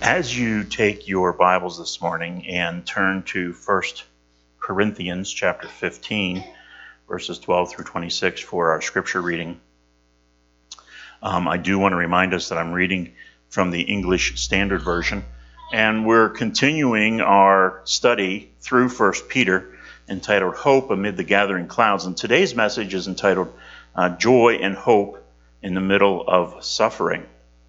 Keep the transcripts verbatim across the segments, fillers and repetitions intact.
As you take your Bibles this morning and turn to First Corinthians chapter fifteen, verses twelve through twenty-six for our scripture reading, um, I do want to remind us that I'm reading from the English Standard Version, and we're continuing our study through First Peter entitled Hope Amid the Gathering Clouds. And today's message is entitled uh, Joy and Hope in the Middle of Suffering.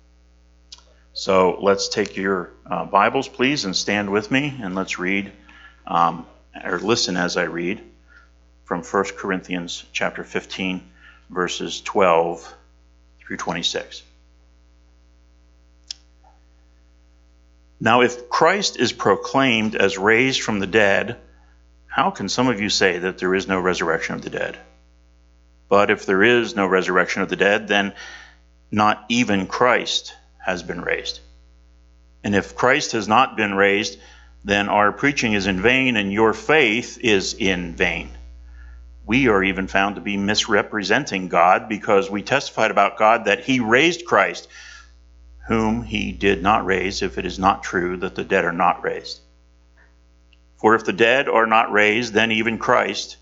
So let's take your uh, Bibles, please, and stand with me, and let's read, um, or listen as I read, from First Corinthians chapter fifteen, verses twelve through twenty-six. Now, if Christ is proclaimed as raised from the dead, how can some of you say that there is no resurrection of the dead? But if there is no resurrection of the dead, then not even Christ has been raised. And if Christ has not been raised, then our preaching is in vain and your faith is in vain. We are even found to be misrepresenting God because we testified about God that he raised Christ, whom he did not raise, if it is not true that the dead are not raised. For if the dead are not raised, then even Christ,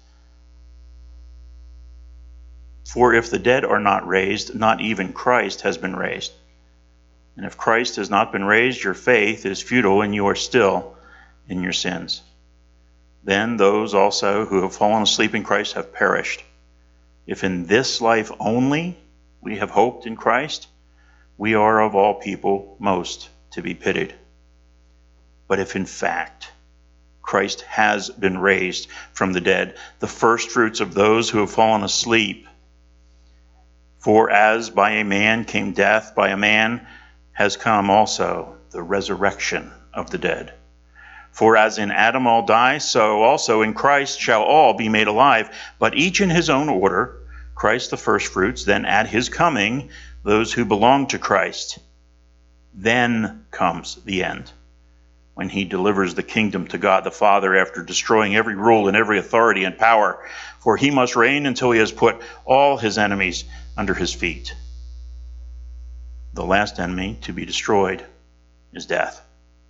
for if the dead are not raised, not even Christ has been raised. And if Christ has not been raised, your faith is futile and you are still in your sins. Then those also who have fallen asleep in Christ have perished. If in this life only we have hoped in Christ, we are of all people most to be pitied. But if in fact Christ has been raised from the dead, the first fruits of those who have fallen asleep, for as by a man came death, by a man has come also the resurrection of the dead. For as in Adam all die, so also in Christ shall all be made alive, but each in his own order, Christ the firstfruits, then at his coming, those who belong to Christ. Then comes the end, when he delivers the kingdom to God the Father after destroying every rule and every authority and power, for he must reign until he has put all his enemies under his feet. The last enemy to be destroyed is death.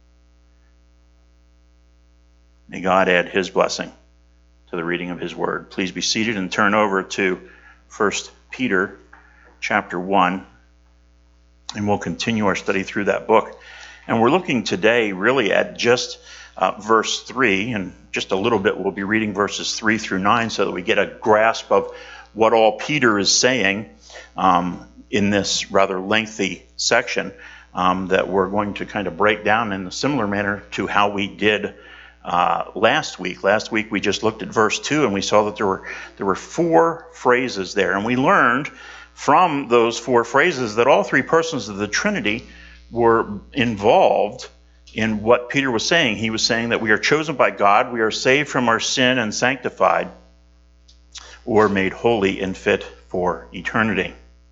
May God add his blessing to the reading of his word. Please be seated and turn over to First Peter chapter one, and we'll continue our study through that book. And we're looking today really at just uh, verse three, and just a little bit we'll be reading verses three through nine so that we get a grasp of what all Peter is saying um, in this rather lengthy section um, that we're going to kind of break down in a similar manner to how we did uh, last week. Last week we just looked at verse two and we saw that there were there were four phrases there, and we learned from those four phrases that all three persons of the Trinity were involved in what Peter was saying. He was saying that we are chosen by God, we are saved from our sin and sanctified, or made holy and fit for eternity.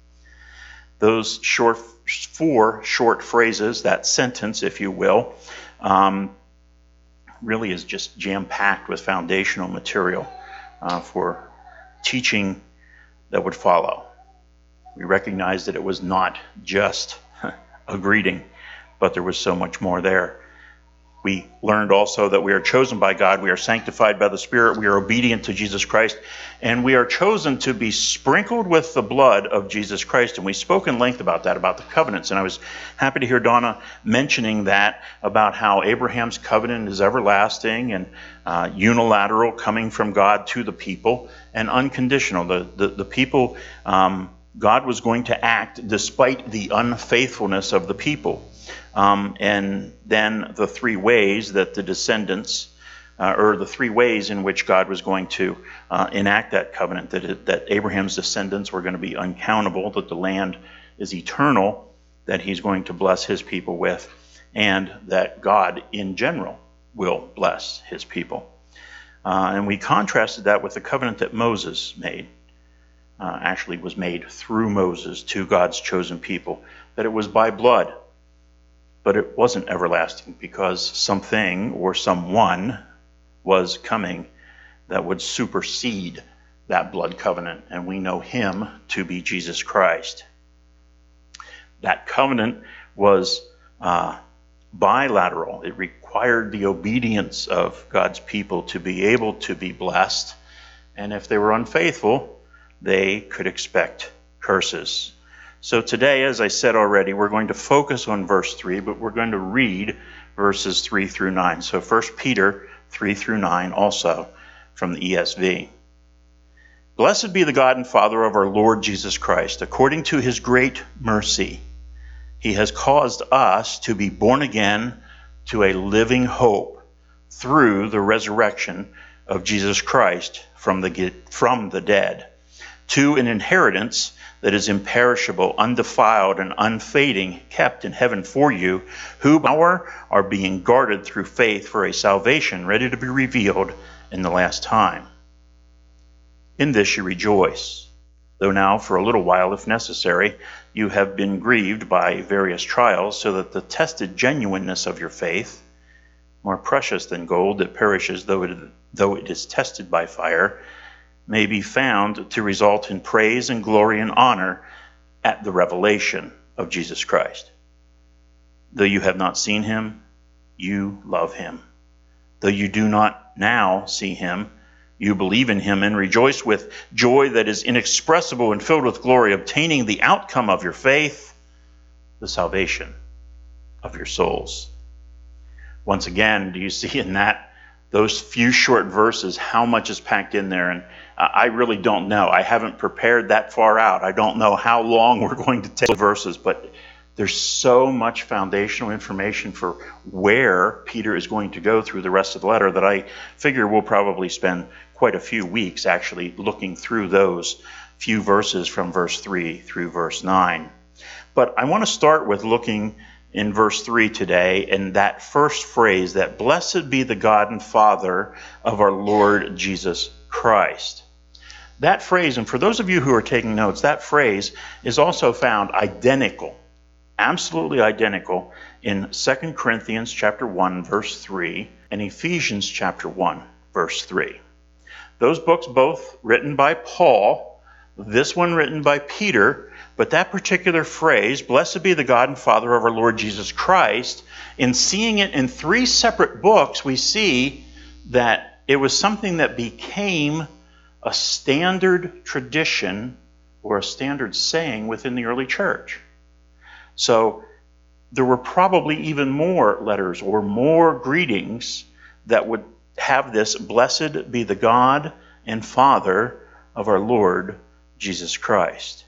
Those short, four short phrases, that sentence, if you will, um, really is just jam-packed with foundational material uh, for teaching that would follow. We recognize that it was not just a greeting, but there was so much more there. We learned also that we are chosen by God, we are sanctified by the Spirit, we are obedient to Jesus Christ, and we are chosen to be sprinkled with the blood of Jesus Christ. And we spoke in length about that, about the covenants. And I was happy to hear Donna mentioning that, about how Abraham's covenant is everlasting and uh, unilateral, coming from God to the people, and unconditional. The, the, the people, um, God was going to act despite the unfaithfulness of the people. Um, and then the three ways that the descendants, uh, or the three ways in which God was going to uh, enact that covenant, that, it, that Abraham's descendants were going to be uncountable, that the land is eternal, that he's going to bless his people with, and that God in general will bless his people. Uh, and we contrasted that with the covenant that Moses made. Uh, actually was made through Moses to God's chosen people, that it was by blood. But it wasn't everlasting because something or someone was coming that would supersede that blood covenant, and we know him to be Jesus Christ. That covenant was uh, bilateral. It required the obedience of God's people to be able to be blessed. And if they were unfaithful, they could expect curses. So today, as I said already, we're going to focus on verse three, but we're going to read verses three through nine. So First Peter three through nine, also from the E S V. Blessed be the God and Father of our Lord Jesus Christ. According to his great mercy, he has caused us to be born again to a living hope through the resurrection of Jesus Christ from the, from the dead, to an inheritance that is imperishable, undefiled, and unfading, kept in heaven for you, who our are being guarded through faith for a salvation ready to be revealed in the last time. In this you rejoice, though now for a little while, if necessary, you have been grieved by various trials, so that the tested genuineness of your faith, more precious than gold that perishes though it, though it is tested by fire, may be found to result in praise and glory and honor at the revelation of Jesus Christ. Though you have not seen him, you love him. Though you do not now see him, you believe in him and rejoice with joy that is inexpressible and filled with glory, obtaining the outcome of your faith, the salvation of your souls. Once again, do you see in that those few short verses how much is packed in there? And uh, I really don't know. I haven't prepared that far out. I don't know how long we're going to take the verses, but there's so much foundational information for where Peter is going to go through the rest of the letter that I figure we'll probably spend quite a few weeks actually looking through those few verses from verse three through verse nine. But I want to start with looking in verse three today, and that first phrase, that blessed be the God and Father of our Lord Jesus Christ. That phrase, and for those of you who are taking notes, that phrase is also found identical, absolutely identical, in Second Corinthians chapter one, verse three, and Ephesians chapter one, verse three. Those books both written by Paul, this one written by Peter, but that particular phrase, blessed be the God and Father of our Lord Jesus Christ, in seeing it in three separate books, we see that it was something that became a standard tradition or a standard saying within the early church. So there were probably even more letters or more greetings that would have this, blessed be the God and Father of our Lord Jesus Christ.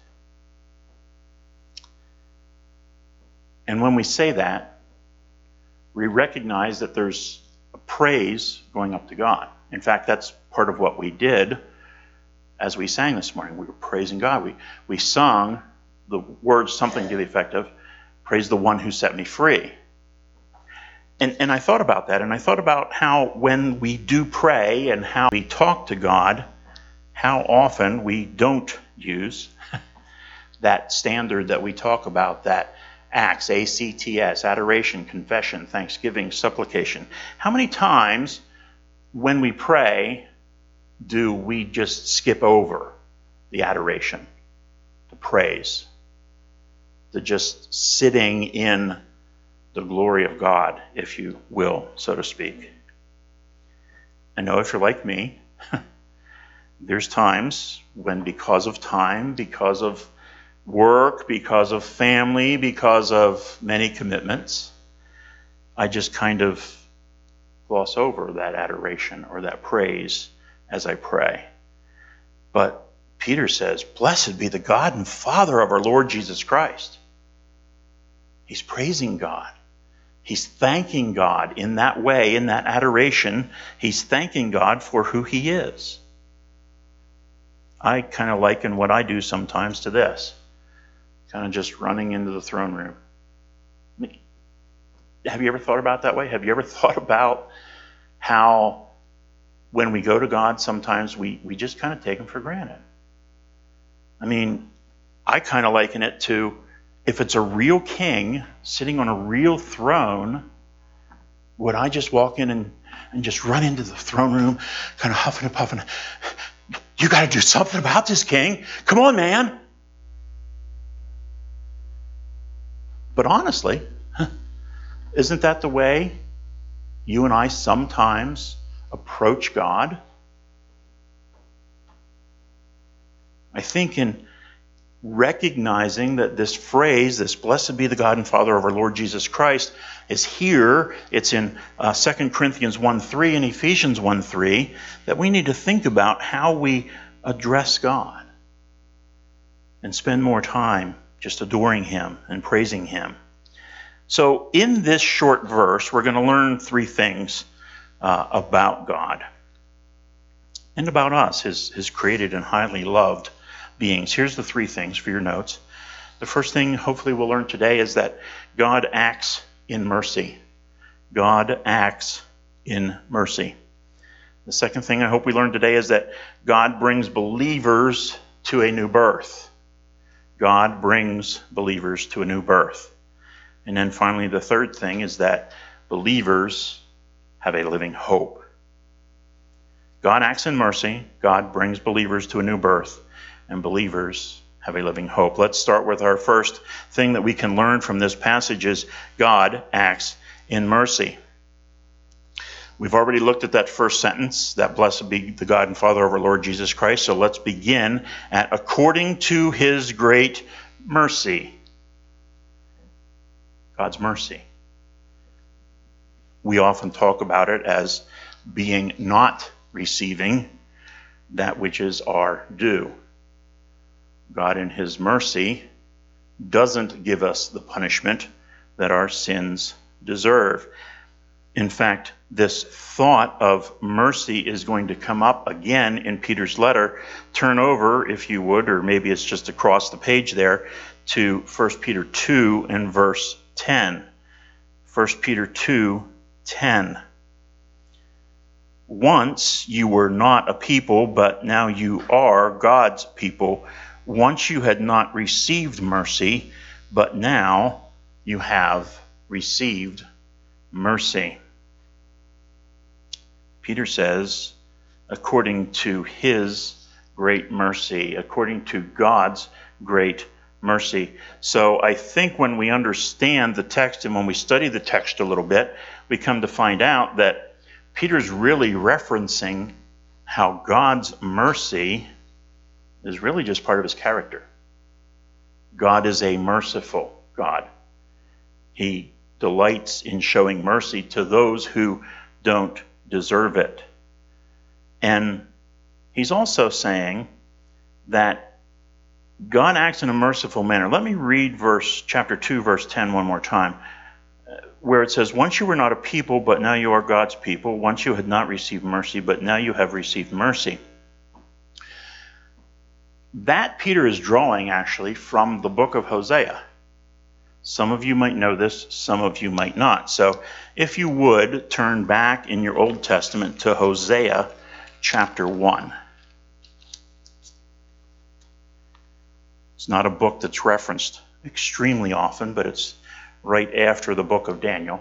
And when we say that, we recognize that there's a praise going up to God. In fact, that's part of what we did as we sang this morning. We were praising God. We, we sung the words, something to the effect of, praise the one who set me free. And, and I thought about that, and I thought about how when we do pray and how we talk to God, how often we don't use that standard that we talk about, that acts, A C T S, adoration, confession, thanksgiving, supplication. How many times when we pray do we just skip over the adoration, the praise, the just sitting in the glory of God, if you will, so to speak? I know if you're like me, there's times when, because of time, because of work, because of family, because of many commitments, I just kind of gloss over that adoration or that praise as I pray. But Peter says, blessed be the God and Father of our Lord Jesus Christ. He's praising God. He's thanking God in that way, in that adoration. He's thanking God for who he is. I kind of liken what I do sometimes to this. Kind of just running into the throne room. Have you ever thought about it that way? Have you ever thought about how when we go to God, sometimes we, we just kind of take him for granted? I mean, I kind of liken it to, if it's a real king sitting on a real throne, would I just walk in and, and just run into the throne room, kind of huffing and puffing? You got to do something about this, king. Come on, man. But honestly, Isn't that the way you and I sometimes approach God? I think in recognizing that this phrase, this blessed be the God and Father of our Lord Jesus Christ, is here. It's in uh, Second Corinthians one three and Ephesians one three, that we need to think about how we address God and spend more time just adoring Him and praising Him. So in this short verse, we're going to learn three things uh, about God and about us, His, His created and highly loved beings. Here's the three things for your notes. The first thing hopefully we'll learn today is that God acts in mercy. God acts in mercy. The second thing I hope we learn today is that God brings believers to a new birth. God brings believers to a new birth. And then finally, the third thing is that believers have a living hope. God acts in mercy. God brings believers to a new birth. And believers have a living hope. Let's start with our first thing that we can learn from this passage is God acts in mercy. We've already looked at that first sentence, that blessed be the God and Father of our Lord Jesus Christ. So let's begin at according to His great mercy. God's mercy. We often talk about it as being not receiving that which is our due. God in His mercy doesn't give us the punishment that our sins deserve. In fact, this thought of mercy is going to come up again in Peter's letter. Turn over, if you would, or maybe it's just across the page there, to First Peter two and verse ten. First Peter two, ten. Once you were not a people, but now you are God's people. Once you had not received mercy, but now you have received mercy. Peter says, according to His great mercy, according to God's great mercy. So I think when we understand the text and when we study the text a little bit, we come to find out that Peter's really referencing how God's mercy is really just part of His character. God is a merciful God. He delights in showing mercy to those who don't deserve it. And he's also saying that God acts in a merciful manner. Let me read verse chapter two, verse ten one more time, where it says, once you were not a people, but now you are God's people. Once you had not received mercy, but now you have received mercy. That Peter is drawing actually from the book of Hosea. Some of you might know this, some of you might not. So if you would, turn back in your Old Testament to Hosea chapter one. It's not a book that's referenced extremely often, but it's right after the book of Daniel.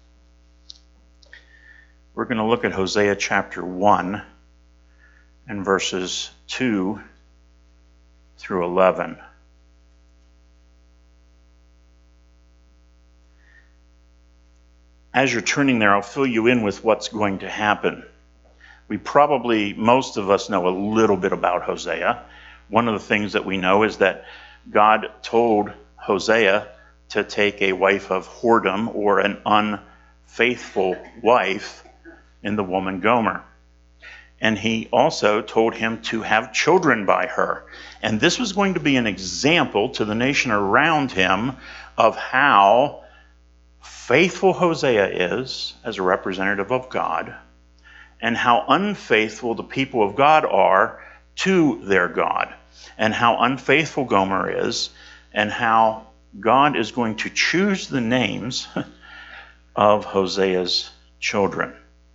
We're going to look at Hosea chapter one and verses two through eleven. As you're turning there, I'll fill you in with what's going to happen. We probably, most of us know a little bit about Hosea. One of the things that we know is that God told Hosea to take a wife of whoredom, or an unfaithful wife, in the woman Gomer. And he also told him to have children by her. And this was going to be an example to the nation around him of how faithful Hosea is as a representative of God, and how unfaithful the people of God are to their God, and how unfaithful Gomer is, and how God is going to choose the names of Hosea's children.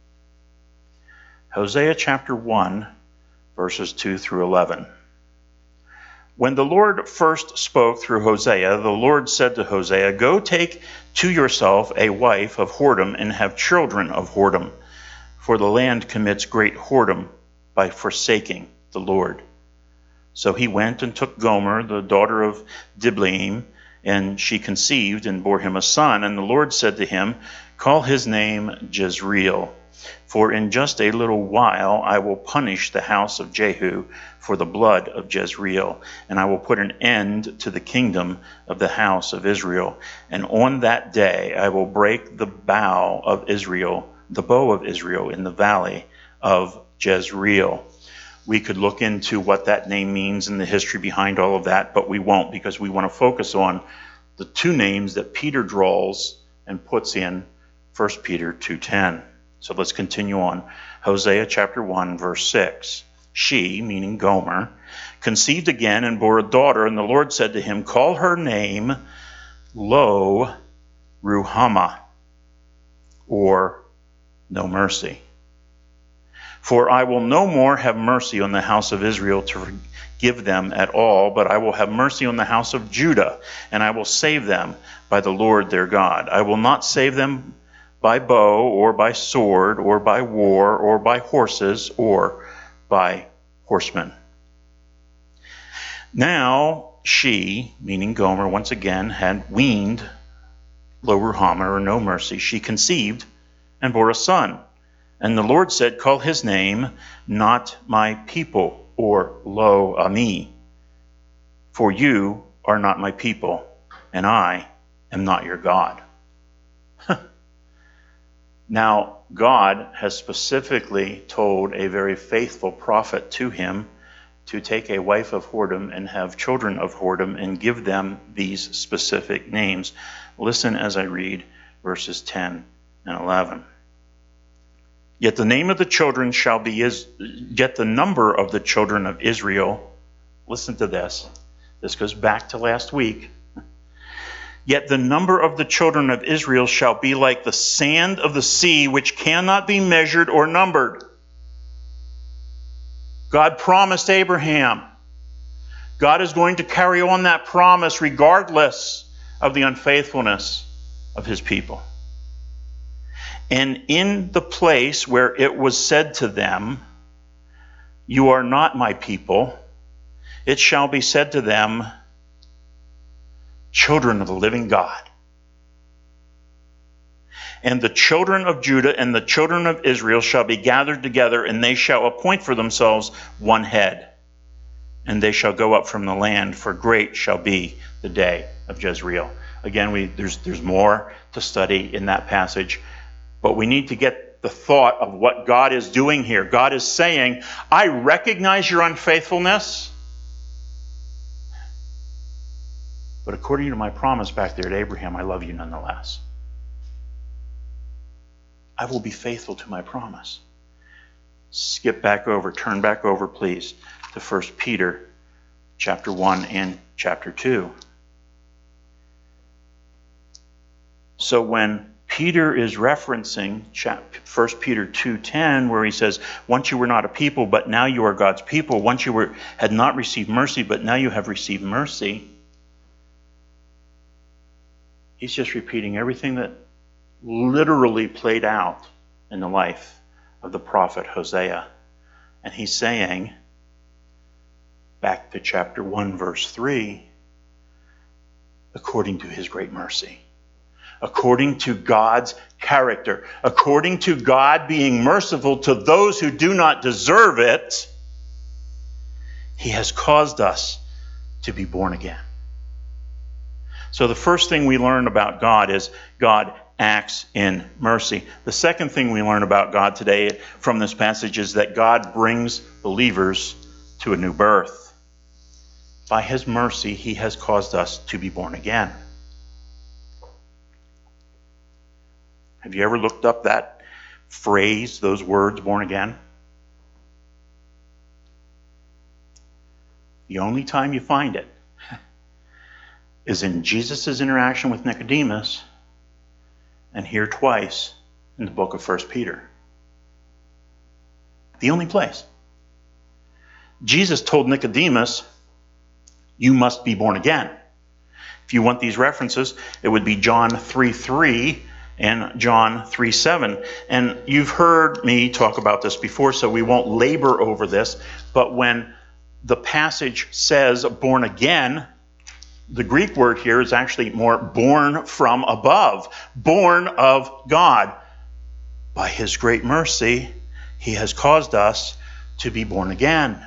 Hosea chapter one, verses two through eleven. When the Lord first spoke through Hosea, the Lord said to Hosea, go take to yourself a wife of whoredom and have children of whoredom, for the land commits great whoredom by forsaking the Lord. So he went and took Gomer, the daughter of Diblaim, And she conceived and bore him a son. And the Lord said to him, call his name Jezreel, for in just a little while I will punish the house of Jehu for the blood of Jezreel, and I will put an end to the kingdom of the house of Israel. And on that day I will break the bow of Israel, the bow of Israel in the valley of Jezreel. We could look into what that name means and the history behind all of that, but we won't, because we want to focus on the two names that Peter draws and puts in First Peter two ten. So let's continue on. Hosea chapter one, verse six. She, meaning Gomer, conceived again and bore a daughter, and the Lord said to him, call her name Lo Ruhamah, or no mercy. For I will no more have mercy on the house of Israel to forgive them at all, but I will have mercy on the house of Judah, and I will save them by the Lord their God. I will not save them by bow, or by sword, or by war, or by horses, or by horsemen. Now she, meaning Gomer, once again had weaned Lo Ruhamah, or no mercy. She conceived and bore a son. And the Lord said, call his name Not My People, or Lo Ami, for you are not my people, and I am not your God. Now, God has specifically told a very faithful prophet to him to take a wife of whoredom and have children of whoredom and give them these specific names. Listen as I read verses ten and eleven. Yet the name of the children shall be, is, yet the number of the children of Israel, listen to this, this goes back to last week. Yet the number of the children of Israel shall be like the sand of the sea, which cannot be measured or numbered. God promised Abraham. God is going to carry on that promise regardless of the unfaithfulness of his people. And in the place where it was said to them, you are not my people, it shall be said to them, children of the living God. And the children of Judah and the children of Israel shall be gathered together, and they shall appoint for themselves one head. And they shall go up from the land, for great shall be the day of Jezreel. Again, we, there's, there's more to study in that passage, but we need to get the thought of what God is doing here. God is saying, I recognize your unfaithfulness, but according to my promise back there at Abraham, I love you nonetheless. I will be faithful to my promise. Skip back over, turn back over, please, to First Peter chapter one and chapter two. So when Peter is referencing First Peter two ten, where he says, once you were not a people, but now you are God's people. Once you were had not received mercy, but now you have received mercy. He's just repeating everything that literally played out in the life of the prophet Hosea. And he's saying, back to chapter one, verse three, according to his great mercy, according to God's character, according to God being merciful to those who do not deserve it, he has caused us to be born again. So the first thing we learn about God is God acts in mercy. The second thing we learn about God today from this passage is that God brings believers to a new birth. By his mercy, he has caused us to be born again. Have you ever looked up that phrase, those words, born again? The only time you find it is in Jesus' interaction with Nicodemus, and here twice in the book of First Peter. The only place. Jesus told Nicodemus, you must be born again. If you want these references, it would be John three three and John three seven. And you've heard me talk about this before, so we won't labor over this. But when the passage says born again, The Greek word here is actually more born from above, born of God. By his great mercy, he has caused us to be born again.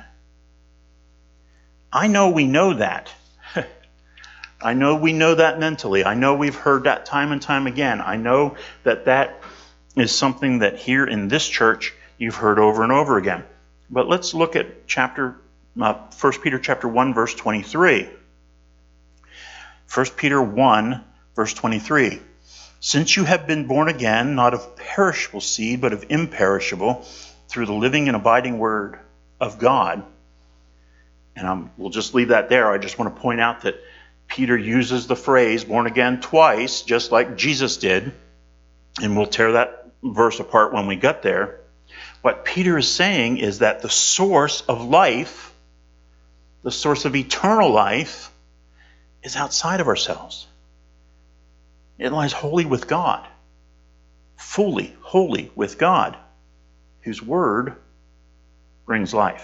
I know we know that. I know we know that mentally. I know we've heard that time and time again. I know that that is something that here in this church you've heard over and over again. But let's look at chapter uh, First Peter chapter one, verse twenty-three. First Peter one, verse twenty-three. Since you have been born again, not of perishable seed, but of imperishable, through the living and abiding word of God. And I'm, we'll just leave that there. I just want to point out that Peter uses the phrase born again twice, just like Jesus did. And we'll tear that verse apart when we get there. What Peter is saying is that the source of life, the source of eternal life, is outside of ourselves. It lies wholly with God, fully, wholly with God, whose word brings life.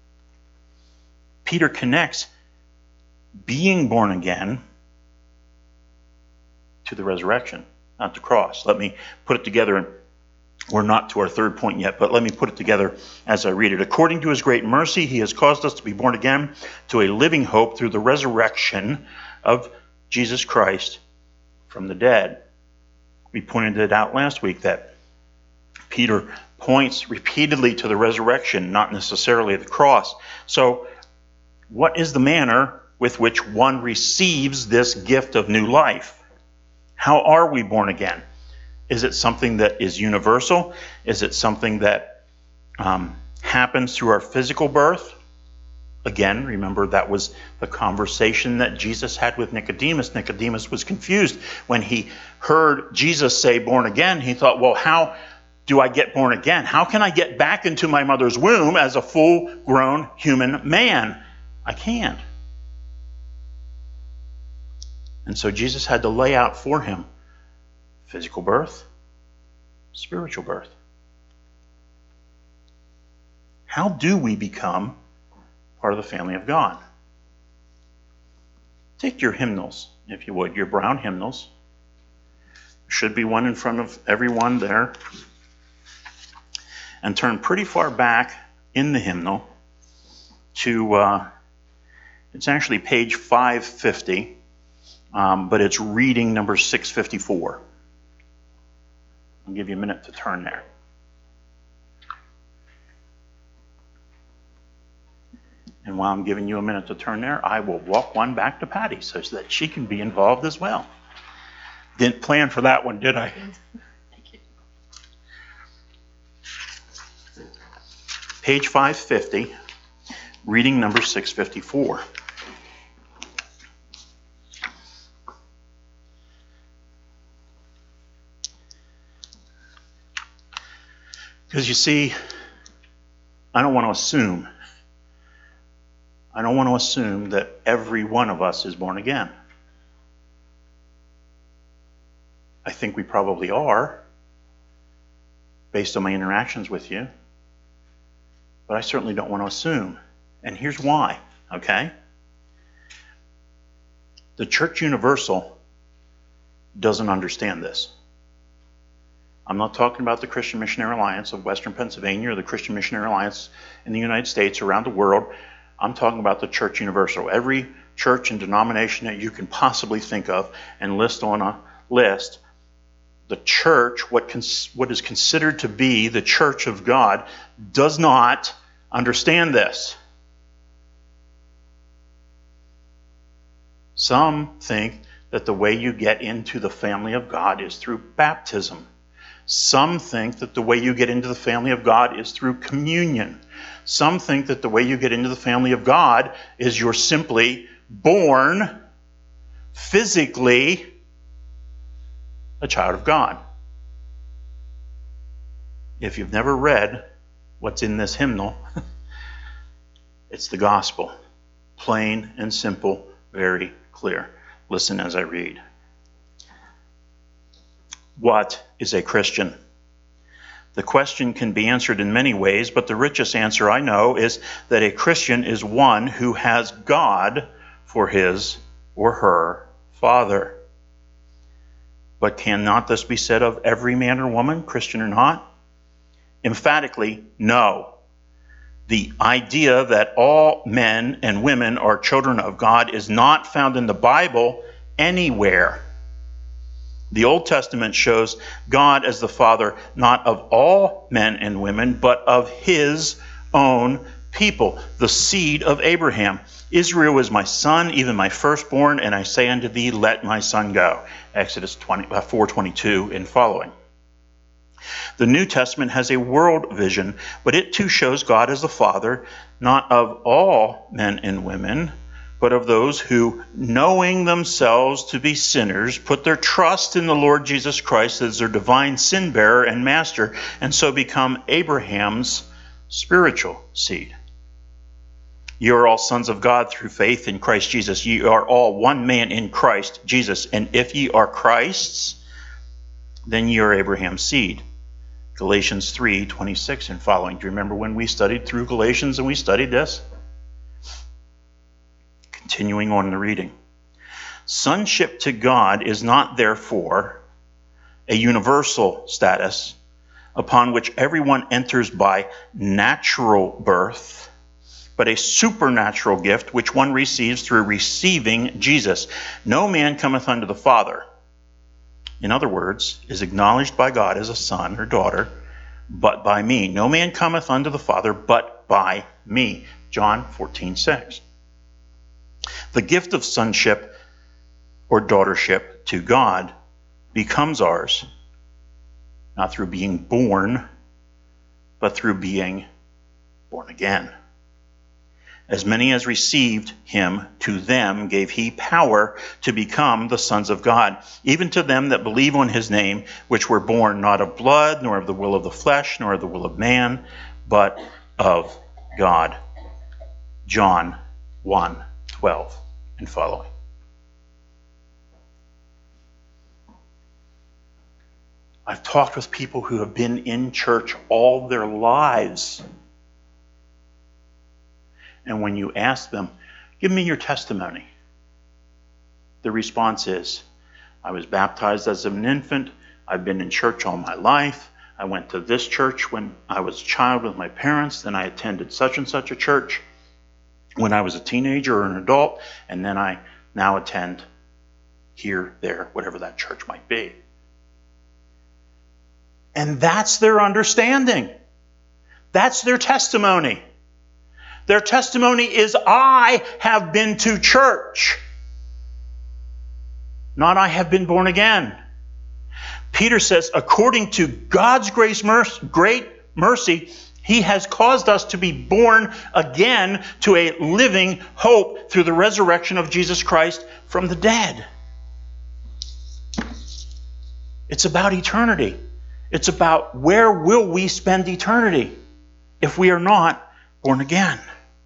Peter connects being born again to the resurrection, not the cross. Let me put it together. We're not to our third point yet, but let me put it together as I read it. According to his great mercy, he has caused us to be born again to a living hope through the resurrection of Jesus Christ from the dead. We pointed it out last week that Peter points repeatedly to the resurrection, not necessarily the cross. So, what is the manner with which one receives this gift of new life? How are we born again? Is it something that is universal? Is it something that um, happens through our physical birth? Again, remember that was the conversation that Jesus had with Nicodemus. Nicodemus was confused when he heard Jesus say born again. He thought, well, how do I get born again? How can I get back into my mother's womb as a full-grown human man? I can't. And so Jesus had to lay out for him physical birth, spiritual birth. How do we become part of the family of God? Take your hymnals, if you would, your brown hymnals. There should be one in front of everyone there. And turn pretty far back in the hymnal to, uh, it's actually page five fifty, um, but it's reading number six fifty-four. I'll give you a minute to turn there. And while I'm giving you a minute to turn there, I will walk one back to Patty so that she can be involved as well. Didn't plan for that one, did I? Thank you. Page five fifty, reading number six fifty-four. Because you see, I don't want to assume. I don't want to assume that every one of us is born again. I think we probably are, based on my interactions with you. But I certainly don't want to assume. And here's why, okay? The Church Universal doesn't understand this. I'm not talking about the Christian Missionary Alliance of Western Pennsylvania or the Christian Missionary Alliance in the United States, around the world. I'm talking about the Church Universal. Every church and denomination that you can possibly think of and list on a list, the church, what, cons- what is considered to be the church of God, does not understand this. Some think that the way you get into the family of God is through baptism. Some think that the way you get into the family of God is through communion. Some think that the way you get into the family of God is you're simply born physically a child of God. If you've never read what's in this hymnal, it's the gospel. Plain and simple, very clear. Listen as I read. What is a Christian? The question can be answered in many ways, but the richest answer I know is that a Christian is one who has God for his or her father. But cannot this be said of every man or woman, Christian or not? Emphatically, no. The idea that all men and women are children of God is not found in the Bible anywhere. The Old Testament shows God as the Father not of all men and women, but of his own people, the seed of Abraham. Israel is my son, even my firstborn, and I say unto thee, let my son go. Exodus four twenty-two and following. The New Testament has a world vision, but it too shows God as the Father, not of all men and women, but of those who, knowing themselves to be sinners, put their trust in the Lord Jesus Christ as their divine sin bearer and master, and so become Abraham's spiritual seed. You are all sons of God through faith in Christ Jesus. You are all one man in Christ Jesus. And if ye are Christ's, then ye are Abraham's seed. Galatians three twenty-six and following. Do you remember when we studied through Galatians and we studied this? Continuing on in the reading. Sonship to God is not therefore a universal status upon which everyone enters by natural birth, but a supernatural gift which one receives through receiving Jesus. No man cometh unto the Father. In other words, is acknowledged by God as a son or daughter, but by me. No man cometh unto the Father but by me. John fourteen six. The gift of sonship or daughtership to God becomes ours, not through being born, but through being born again. As many as received him, to them gave he power to become the sons of God, even to them that believe on his name, which were born not of blood, nor of the will of the flesh, nor of the will of man, but of God. John one twelve and following. I've talked with people who have been in church all their lives. And when you ask them, give me your testimony, the response is, I was baptized as an infant. I've been in church all my life. I went to this church when I was a child with my parents. Then I attended such and such a church when I was a teenager or an adult. And then I now attend here, there, whatever that church might be. And that's their understanding. That's their testimony. Their testimony is, I have been to church. Not I have been born again. Peter says, according to God's grace, mercy, great mercy, he has caused us to be born again to a living hope through the resurrection of Jesus Christ from the dead. It's about eternity. It's about where will we spend eternity if we are not born again.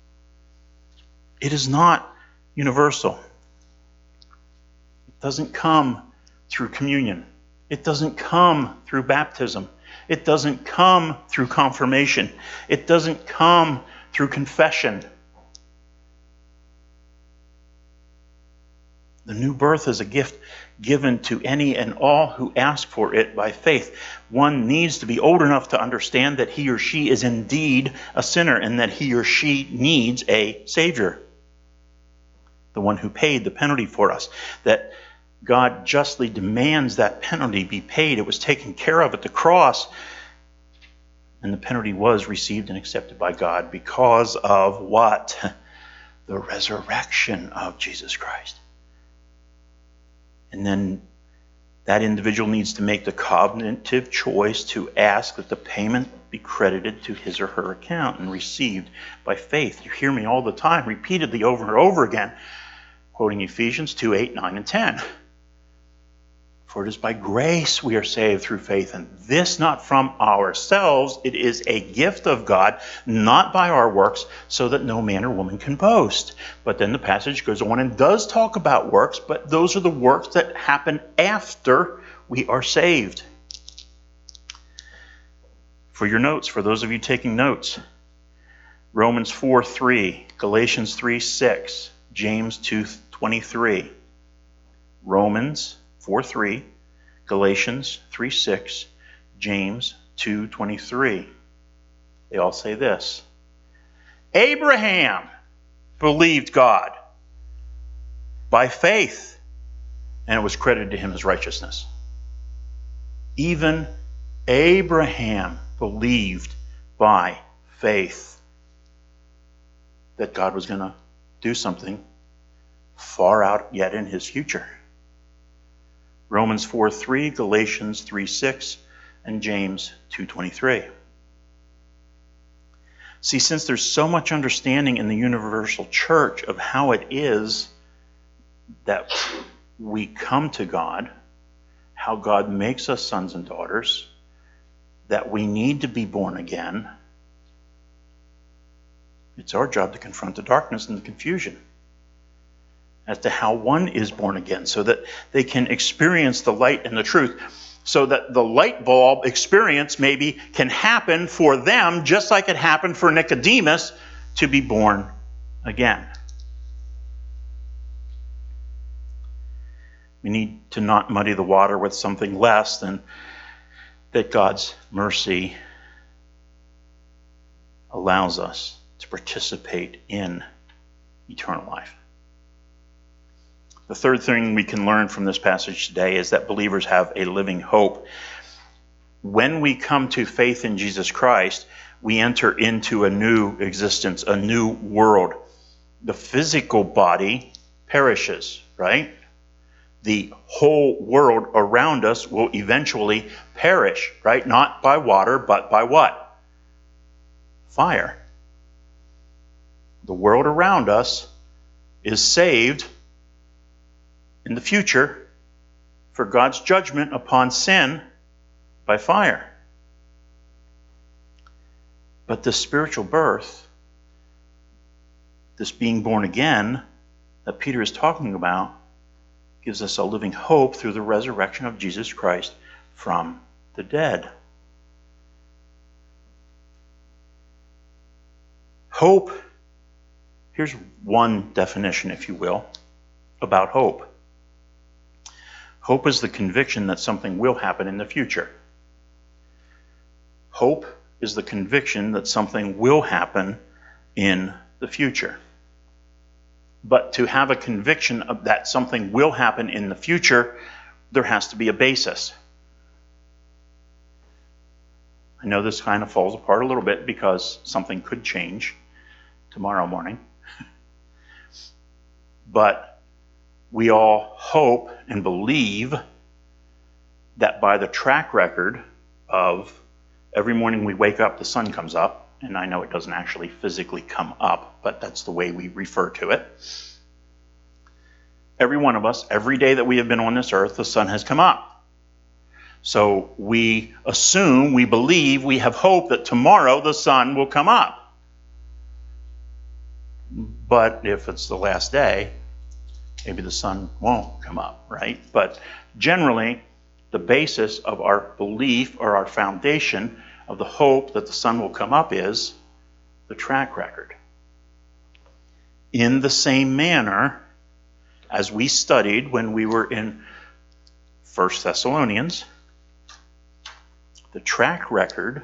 It is not universal. It doesn't come through communion. It doesn't come through baptism. It doesn't come through confirmation. It doesn't come through confession. The new birth is a gift given to any and all who ask for it by faith. One needs to be old enough to understand that he or she is indeed a sinner and that he or she needs a Savior. The one who paid the penalty for us. That God justly demands that penalty be paid. It was taken care of at the cross. And the penalty was received and accepted by God because of what? The resurrection of Jesus Christ. And then that individual needs to make the cognitive choice to ask that the payment be credited to his or her account and received by faith. You hear me all the time, repeatedly over and over again, quoting Ephesians two, eight, nine, and ten. For it is by grace we are saved through faith, and this not from ourselves. It is a gift of God, not by our works, so that no man or woman can boast. But then the passage goes on and does talk about works, but those are the works that happen after we are saved. For your notes, for those of you taking notes, Romans four three, Galatians three six, James two twenty-three, Romans four three, Galatians three six, James two twenty-three. They all say this: Abraham believed God by faith, and it was credited to him as righteousness. Even Abraham believed by faith that God was going to do something far out yet in his future. Romans four three, Galatians three six, and James two twenty-three. See, since there's so much understanding in the universal church of how it is that we come to God, how God makes us sons and daughters, that we need to be born again, it's our job to confront the darkness and the confusion as to how one is born again, so that they can experience the light and the truth, so that the light bulb experience maybe can happen for them just like it happened for Nicodemus to be born again. We need to not muddy the water with something less than that God's mercy allows us to participate in eternal life. The third thing we can learn from this passage today is that believers have a living hope. When we come to faith in Jesus Christ, we enter into a new existence, a new world. The physical body perishes, right? The whole world around us will eventually perish, right? Not by water, but by what? Fire. The world around us is saved in the future for God's judgment upon sin by fire. But this spiritual birth, this being born again that Peter is talking about, gives us a living hope through the resurrection of Jesus Christ from the dead. Hope, here's one definition, if you will, about hope. Hope is the conviction that something will happen in the future. Hope is the conviction that something will happen in the future. But to have a conviction of that something will happen in the future, there has to be a basis. I know this kind of falls apart a little bit because something could change tomorrow morning. But we all hope and believe that by the track record of every morning we wake up, the sun comes up, and I know it doesn't actually physically come up, but that's the way we refer to it. Every one of us, every day that we have been on this earth, the sun has come up. So we assume, we believe, we have hope that tomorrow the sun will come up. But if it's the last day, maybe the sun won't come up, right? But generally, the basis of our belief or our foundation of the hope that the sun will come up is the track record. In the same manner as we studied when we were in First Thessalonians, the track record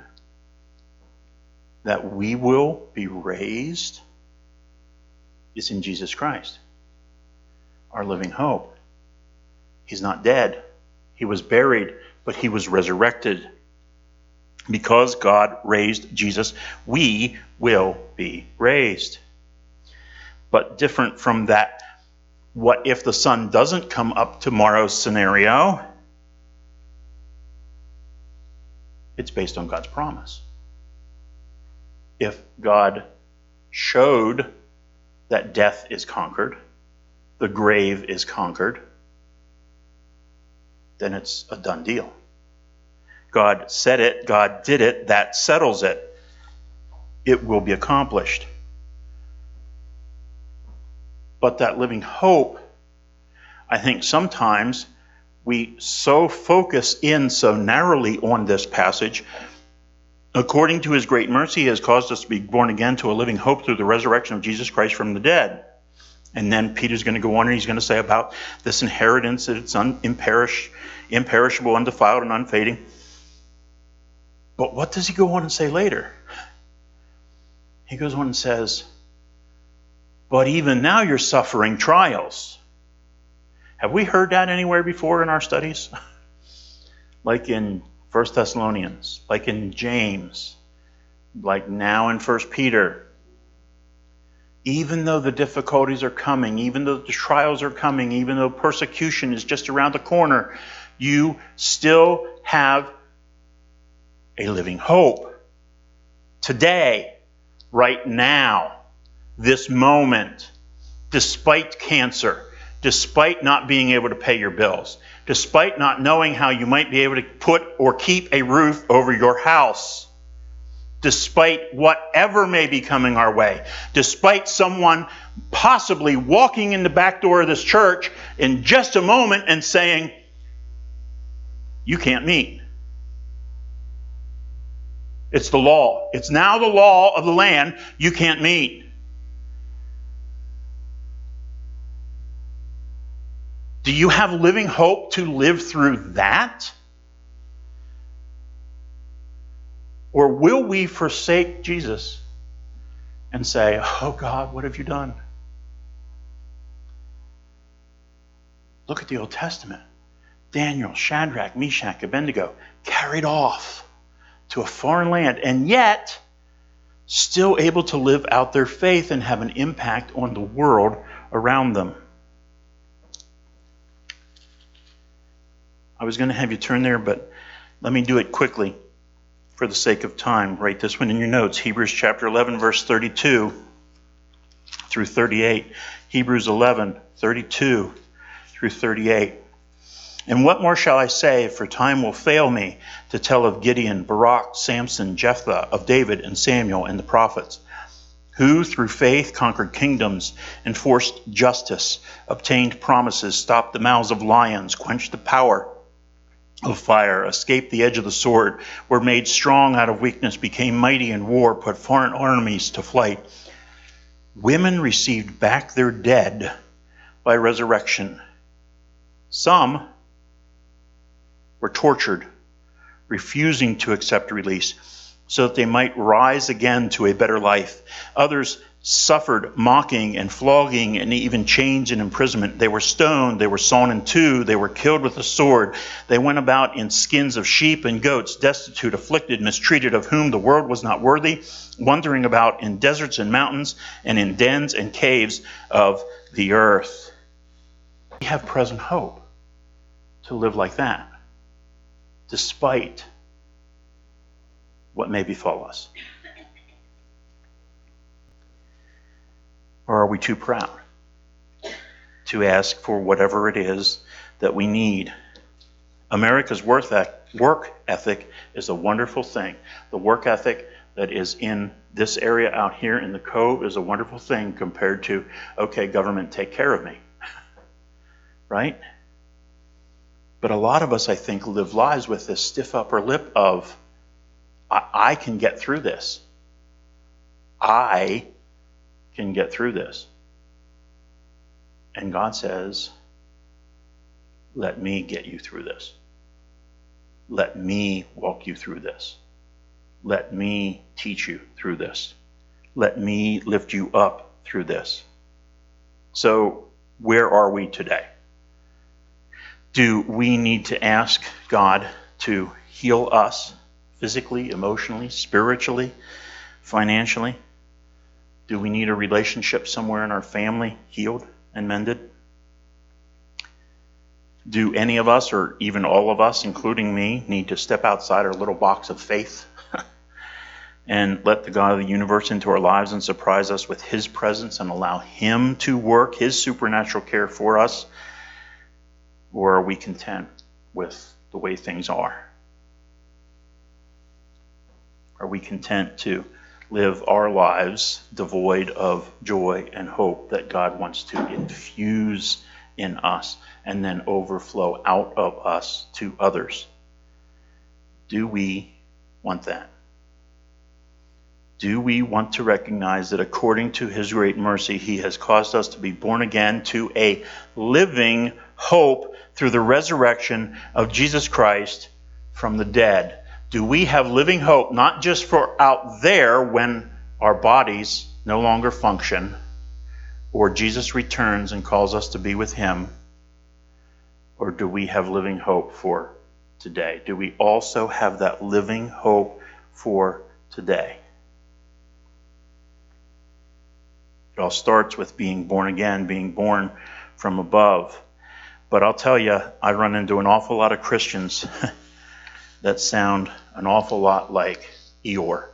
that we will be raised is in Jesus Christ, our living hope. He's not dead. He was buried, but he was resurrected. Because God raised Jesus, we will be raised. But different from that, what if the sun doesn't come up tomorrow scenario? It's based on God's promise. If God showed that death is conquered, the grave is conquered, then it's a done deal. God said it, God did it, that settles it. It will be accomplished. But that living hope, I think sometimes we so focus in so narrowly on this passage. According to his great mercy, he has caused us to be born again to a living hope through the resurrection of Jesus Christ from the dead. And then Peter's going to go on and he's going to say about this inheritance that it's un- imperish, imperishable, undefiled, and unfading. But what does he go on and say later? He goes on and says, but even now you're suffering trials. Have we heard that anywhere before in our studies? Like in First Thessalonians, like in James, like now in First Peter. Even though the difficulties are coming, even though the trials are coming, even though persecution is just around the corner, you still have a living hope. Today, right now, this moment, despite cancer, despite not being able to pay your bills, despite not knowing how you might be able to put or keep a roof over your house, despite whatever may be coming our way, despite someone possibly walking in the back door of this church in just a moment and saying, you can't meet. It's the law. It's now the law of the land. You can't meet. Do you have living hope to live through that? Or will we forsake Jesus and say, oh God, what have you done? Look at the Old Testament. Daniel, Shadrach, Meshach, Abednego carried off to a foreign land and yet still able to live out their faith and have an impact on the world around them. I was going to have you turn there, but let me do it quickly. For the sake of time, write this one in your notes. Hebrews chapter eleven, verse thirty-two through thirty-eight. Hebrews eleven, thirty-two through thirty-eight. And what more shall I say, for time will fail me to tell of Gideon, Barak, Samson, Jephthah, of David and Samuel and the prophets, who through faith conquered kingdoms, enforced justice, obtained promises, stopped the mouths of lions, quenched the power of fire, escaped the edge of the sword, were made strong out of weakness, became mighty in war, put foreign armies to flight. Women received back their dead by resurrection. Some were tortured, refusing to accept release, so that they might rise again to a better life. Others suffered mocking and flogging and even chains and imprisonment. They were stoned, they were sawn in two, they were killed with a sword. They went about in skins of sheep and goats, destitute, afflicted, mistreated, of whom the world was not worthy, wandering about in deserts and mountains and in dens and caves of the earth. We have present hope to live like that, despite what may befall us. Or are we too proud to ask for whatever it is that we need? America's work ethic is a wonderful thing. The work ethic that is in this area out here in the Cove is a wonderful thing compared to, okay, government, take care of me. Right? But a lot of us, I think, live lives with this stiff upper lip of, I, I can get through this. I can get through this. And God says, let me get you through this. Let me walk you through this. Let me teach you through this. Let me lift you up through this. So, where are we today? Do we need to ask God to heal us physically, emotionally, spiritually, financially? Do we need a relationship somewhere in our family healed and mended? Do any of us, or even all of us, including me, need to step outside our little box of faith and let the God of the universe into our lives and surprise us with His presence and allow Him to work His supernatural care for us? Or are we content with the way things are? Are we content to live our lives devoid of joy and hope that God wants to infuse in us and then overflow out of us to others? Do we want that? Do we want to recognize that according to his great mercy, he has caused us to be born again to a living hope through the resurrection of Jesus Christ from the dead? Do we have living hope not just for out there when our bodies no longer function, or Jesus returns and calls us to be with him, or do we have living hope for today? Do we also have that living hope for today? It all starts with being born again, being born from above. But I'll tell you, I run into an awful lot of Christians that sound an awful lot like Eeyore.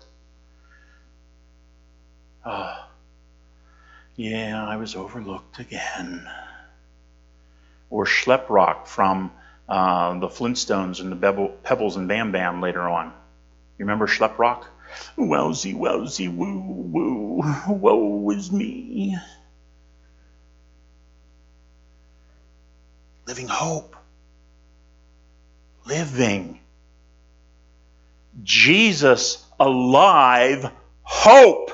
Oh, yeah, I was overlooked again. Or Schleprock from uh, the Flintstones and the Bebble, Pebbles and Bam Bam later on. You remember Schleprock? Wowsy, wowsy, woo, woo, woe is me. Living hope. Living. Jesus alive hope.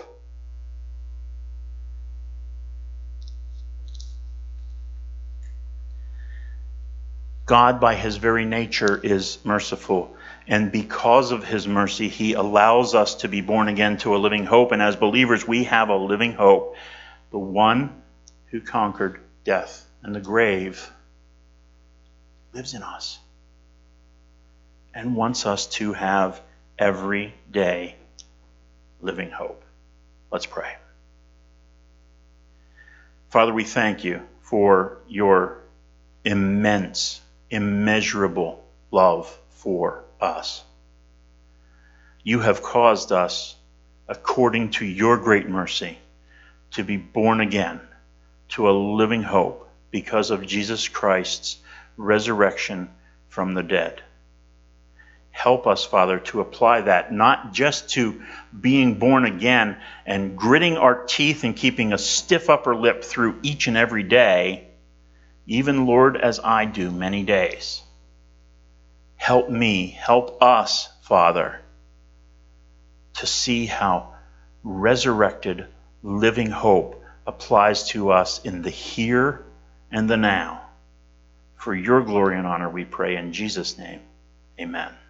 God, by his very nature, is merciful. And because of his mercy, he allows us to be born again to a living hope. And as believers, we have a living hope. The one who conquered death and the grave lives in us and wants us to have every day living hope. Let's pray. Father, we thank you for your immense, immeasurable love for us. You have caused us, according to your great mercy, to be born again to a living hope because of Jesus Christ's resurrection from the dead. Help us, Father, to apply that not just to being born again and gritting our teeth and keeping a stiff upper lip through each and every day, even, Lord, as I do many days. Help me, help us, Father, to see how resurrected living hope applies to us in the here and the now. For your glory and honor we pray in Jesus' name. Amen.